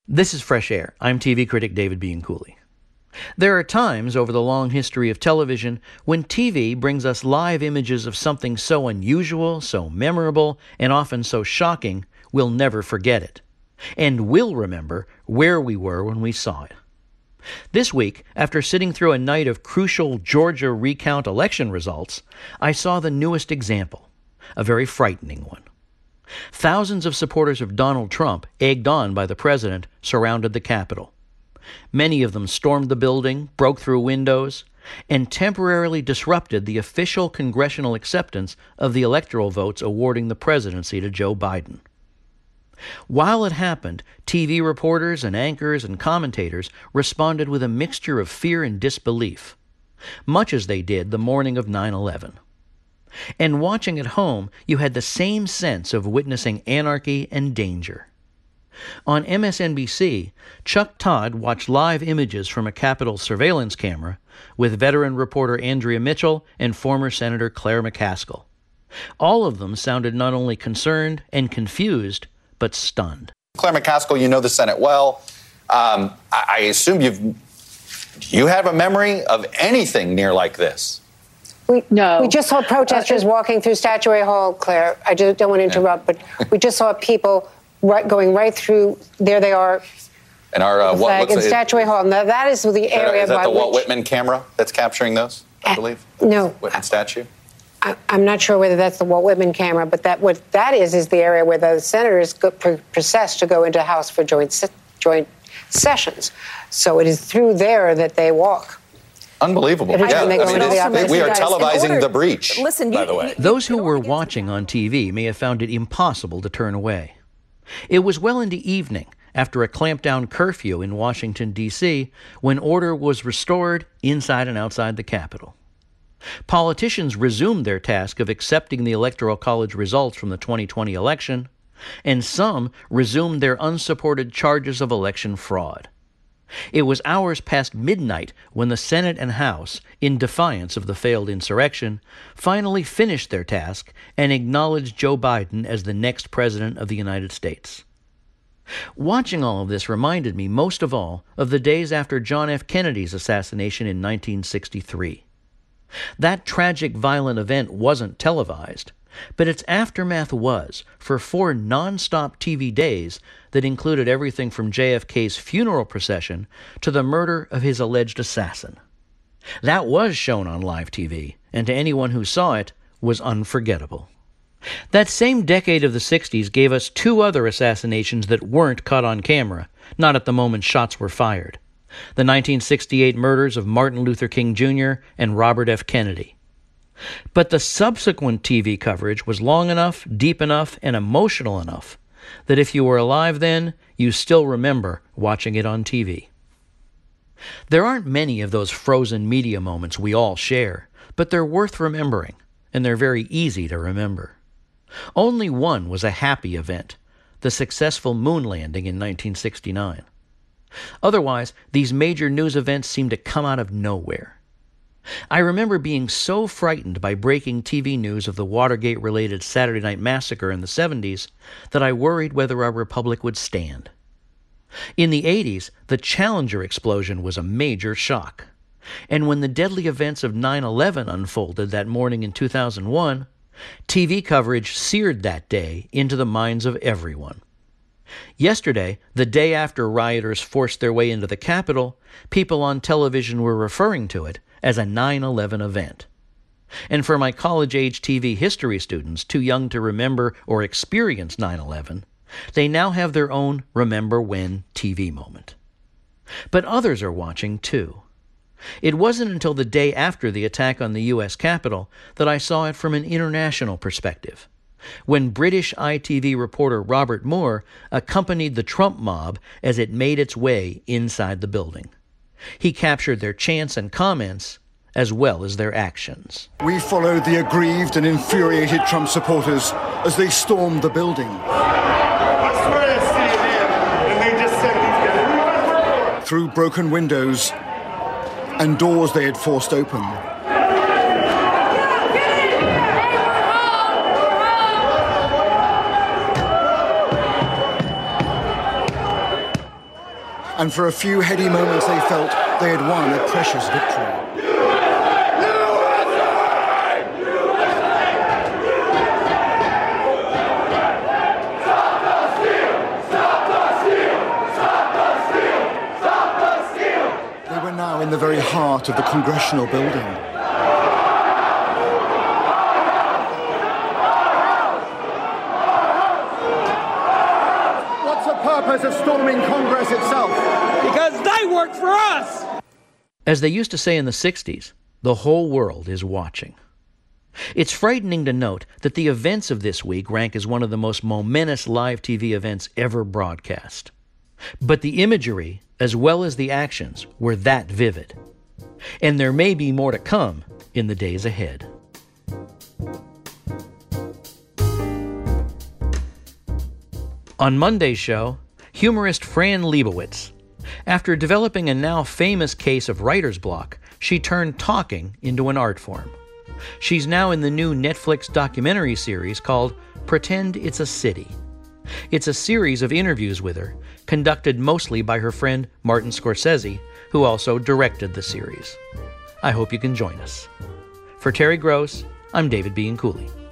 This is Fresh Air. I'm TV critic David Bianculli. There are times over the long history of television when TV brings us live images of something so unusual, so memorable, and often so shocking, we'll never forget it. And will remember where we were when we saw it. This week, after sitting through a night of crucial Georgia recount election results, I saw the newest example, a very frightening one. Thousands of supporters of Donald Trump, egged on by the president, surrounded the Capitol. Many of them stormed the building, broke through windows, and temporarily disrupted the official congressional acceptance of the electoral votes awarding the presidency to Joe Biden. While it happened, TV reporters and anchors and commentators responded with a mixture of fear and disbelief, much as they did the morning of 9/11. And watching at home, you had the same sense of witnessing anarchy and danger. On MSNBC, Chuck Todd watched live images from a Capitol surveillance camera with veteran reporter Andrea Mitchell and former Senator Claire McCaskill. All of them sounded not only concerned and confused, but stunned. Claire McCaskill, you know the Senate well. I assume you have a memory of anything near like this. We just saw protesters walking through Statuary Hall, Claire. I just don't want to interrupt, but we just saw people going right through. There they are. And our flag in Statuary Hall. Now that is the area. Is that the Walt Whitman camera that's capturing those? I believe. No. Whitman statue. I'm not sure whether that's the Walt Whitman camera, but what that is the area where the senators process to go into House for joint sessions. So it is through there that they walk. Unbelievable. Every time they go into the office. We are televising the breach, by the way. Those who were watching on TV may have found it impossible to turn away. It was well into evening, after a clampdown curfew in Washington, D.C., when order was restored inside and outside the Capitol. Politicians resumed their task of accepting the Electoral College results from the 2020 election, and some resumed their unsupported charges of election fraud. It was hours past midnight when the Senate and House, in defiance of the failed insurrection, finally finished their task and acknowledged Joe Biden as the next president of the United States. Watching all of this reminded me most of all of the days after John F. Kennedy's assassination in 1963. That tragic, violent event wasn't televised, but its aftermath was for 4 non-stop TV days that included everything from JFK's funeral procession to the murder of his alleged assassin. That was shown on live TV, and to anyone who saw it, was unforgettable. That same decade of the 60s gave us 2 other assassinations that weren't caught on camera, not at the moment shots were fired. The 1968 murders of Martin Luther King Jr. and Robert F. Kennedy. But the subsequent TV coverage was long enough, deep enough, and emotional enough that if you were alive then, you still remember watching it on TV. There aren't many of those frozen media moments we all share, but they're worth remembering, and they're very easy to remember. Only one was a happy event, the successful moon landing in 1969. Otherwise, these major news events seem to come out of nowhere. I remember being so frightened by breaking TV news of the Watergate-related Saturday Night Massacre in the 70s that I worried whether our republic would stand. In the 80s, the Challenger explosion was a major shock. And when the deadly events of 9/11 unfolded that morning in 2001, TV coverage seared that day into the minds of everyone. Yesterday, the day after rioters forced their way into the Capitol, people on television were referring to it as a 9/11 event. And for my college-age TV history students too young to remember or experience 9/11, they now have their own Remember When TV moment. But others are watching too. It wasn't until the day after the attack on the U.S. Capitol that I saw it from an international perspective, when British ITV reporter Robert Moore accompanied the Trump mob as it made its way inside the building. He captured their chants and comments, as well as their actions. We followed the aggrieved and infuriated Trump supporters as they stormed the building. I swear to CNN, and they just said these guys. Through broken windows and doors they had forced open. and for a few heady moments they felt they had won a precious victory. They were now in the very heart of the Congressional Building. What's the purpose of storming Congress itself? Because they work for us! As they used to say in the 60s, the whole world is watching. It's frightening to note that the events of this week rank as one of the most momentous live TV events ever broadcast. But the imagery, as well as the actions, were that vivid. And there may be more to come in the days ahead. On Monday's show, humorist Fran Lebowitz. After developing a now famous case of writer's block, she turned talking into an art form. She's now in the new Netflix documentary series called Pretend It's a City. It's a series of interviews with her, conducted mostly by her friend Martin Scorsese, who also directed the series. I hope you can join us. For Terry Gross, I'm David Bianculli.